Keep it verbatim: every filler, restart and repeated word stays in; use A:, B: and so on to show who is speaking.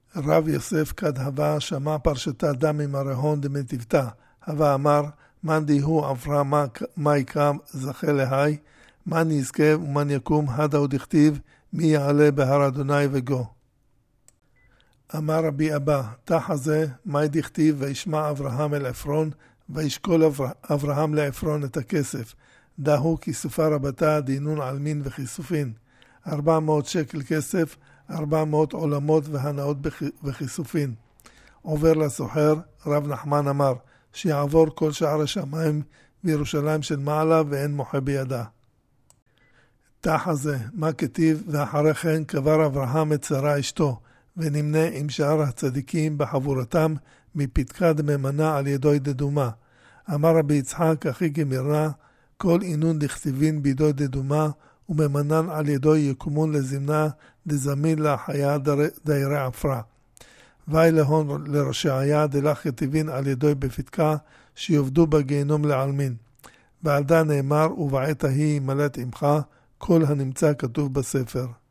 A: רב יוסף כד הווה שמע פרשתה דם עם הרהון דמטיבתא. הווה אמר, מן דיהו עברה מה יקרא זכה להי, מן יזכה ומן יקום, הדה ודכתיב, מי יעלה בהר אדוני וגו. אמר רבי אבא, תחה זה, מי דכתיב, וישמע אברהם אל עפרון, וישקול אברהם לעפרון את הכסף. דהו כיסופה רבתה דינון על-מין וכיסופין. ארבע מאות שקל כסף, ארבע מאות עולמות והנאות וכיסופין. עובר לסוחר, רב נחמן אמר, שיעבור כל שער השמיים בירושלים של מעלה ואין מוחה בידה. תחה זה, מה כתיב, ואחרי כן קבר אברהם את שרה אשתו, ונמנה עם שאר הצדיקים בחבורתם מפתקה דממנה על ידו דדומה. אמר רבי יצחק, אחי גמירנה, כל עינון דכתיבין בידו דדומה, וממנן על ידו יקומון לזמנה דזמין לחיה דיירי עפרה. ואי להון לרשעיה דלך כתיבין על ידו בפתקה, שיובדו בגיהנום לעלמין. ועל דה נאמר, ובעת ההיא ימלט עמך, כל הנמצא כתוב בספר.